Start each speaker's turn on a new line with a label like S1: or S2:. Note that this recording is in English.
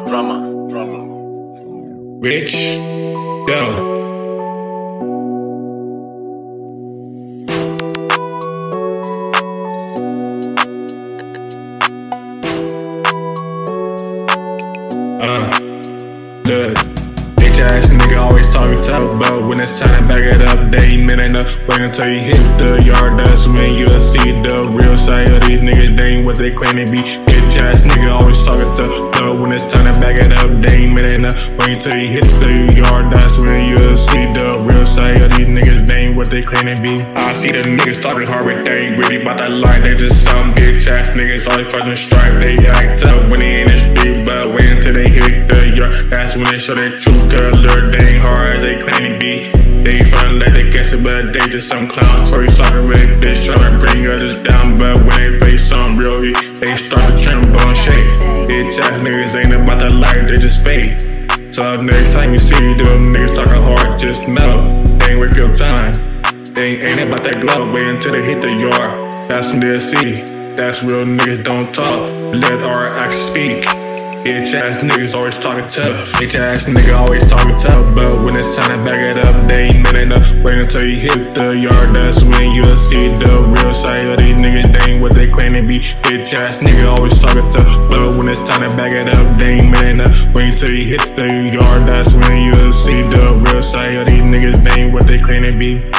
S1: Rich, go. Look, bitch ass nigga always talking tough, but when it's time to back it up, they ain't man enough. Wait until you hit the yard, that's when you'll see the real side of these niggas. They ain't what they claim to be. Bitch ass nigga always talking tough, but when it's time to back it up, they ain't man enough. Wait until you hit the yard, that's when you'll see the real side of these niggas. They ain't what they claim to be. I see the niggas talking hard, but they ain't really about that life. They just some bitch ass niggas always causing strife. They act up when they in the street, but wait until they hit the yard, that's when they show their true color. They ain't hard as they claim to be. They front like they guess it, but they just some clowns. So you talking with a bitch tryna bring others down, but when they face some real heat, they start to tremble and shake. Bitch ass niggas ain't about that life, they just fake. So next time you see them niggas talking hard, just know they ain't worth your time. They ain't about that glove, wait until they hit the yard. That's when they'll see. That's real niggas don't talk, let our actions speak. Bitch ass niggas always talking tough. Bitch ass nigga always talking tough, but when it's time to back it up, they ain't man enough. Wait until you hit the yard, that's when you'll see the real side of these niggas. They ain't what they claim to be. Bitch ass nigga always talking tough, but when it's time to back it up, they ain't man enough. Wait until you hit the yard, that's when you'll see the real side of these niggas. They ain't what they claim to be.